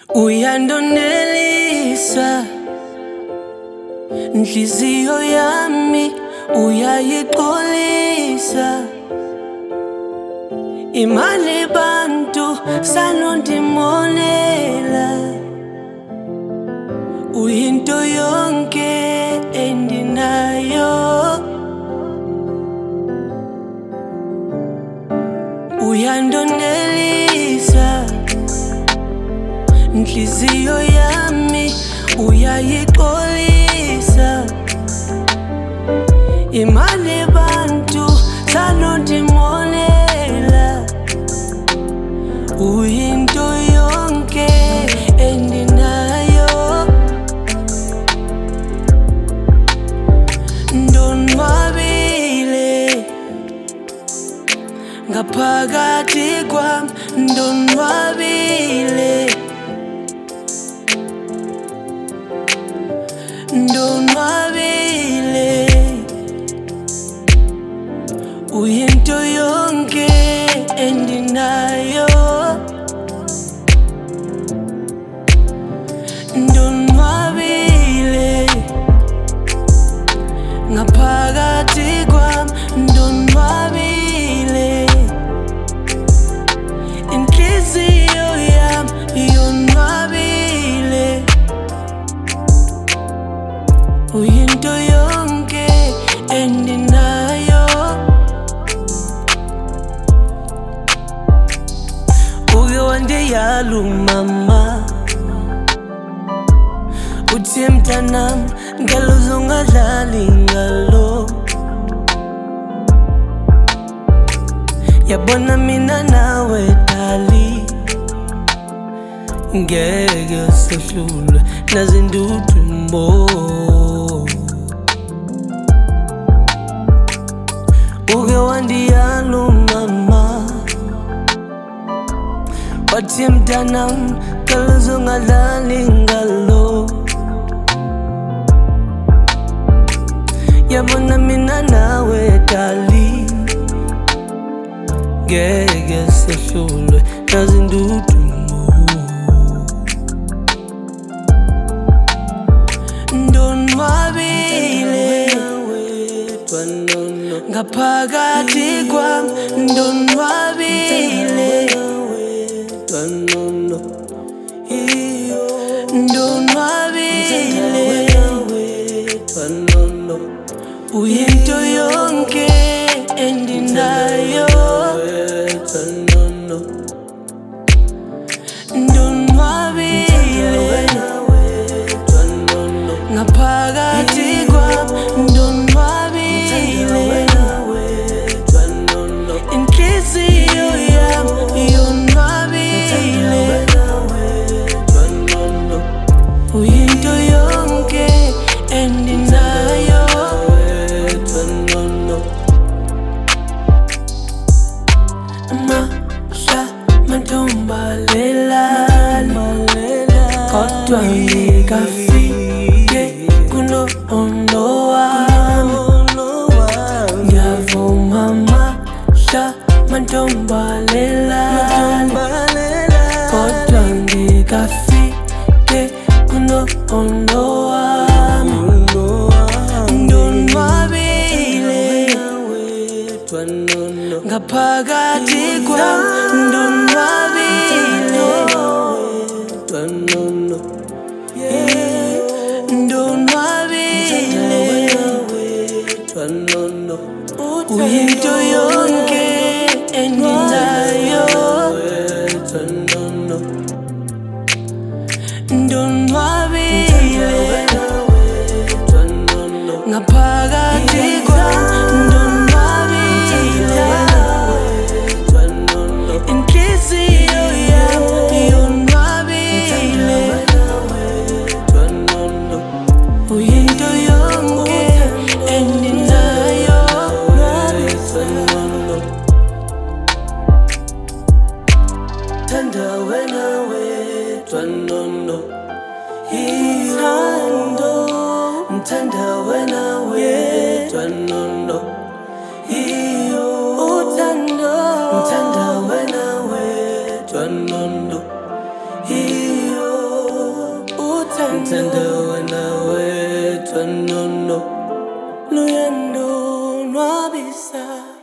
Uyandonelisa inhliziyo yami uyayiqolisa, imali bantu sanondimonela, uyinto yonke endinayo. Uyandonelisa inhliziyo yami uyayiqolisa, imali bantu sanondimonela, uyinto yonke endinayo. Ndonwabile ngaphakathi kwami, ndonwabile, ndonwabile, uyinto yonke endinayo. Ndonwabile ngaphakathi kwami, ndonwabile, inhliziyo yami yonwabile, uyinto yonke endinayo. Uke wandiyalumama uthi mntanami ngalo uzongadlali ngalo, yabona mina nawe dali ngeke sehlulwe nazindudumbo. Uke wandiyalumama wathi mntanami ngalo uzongadlali ngalo, yabona mina nawe dali ngeke sehlulwe nazindudumbo. Ndonwabile ngaphakathi kwami, ndonwabile, ndonwabile, uyinto yonke endinayo. Ndonwabile ngaphakathi kwami, ndonwabile, inhliziyo yami yonwabile, uyinto yonke endinayo. Mahla mantombalelani kodwa ngikafike kuno-ondo wami, ngiyavuma mahla mantombalelani kodwa ngikafike kuno-ondo wami. Ndonwabile ngaphakathi kwami, ndonwabile, ndonwabile, uyinto yonke endinayo. Ndonwabile ngaphakathi kwami, ndonwabile, inhliziyo yami yonwabile, uyinto yonke endinayo. Thanda wena wedwa nono, ithando, ngithanda wena wedwa nono, uthando, ngithanda wena wedwa nono, Tanda wena we twanono Luyando nwabisa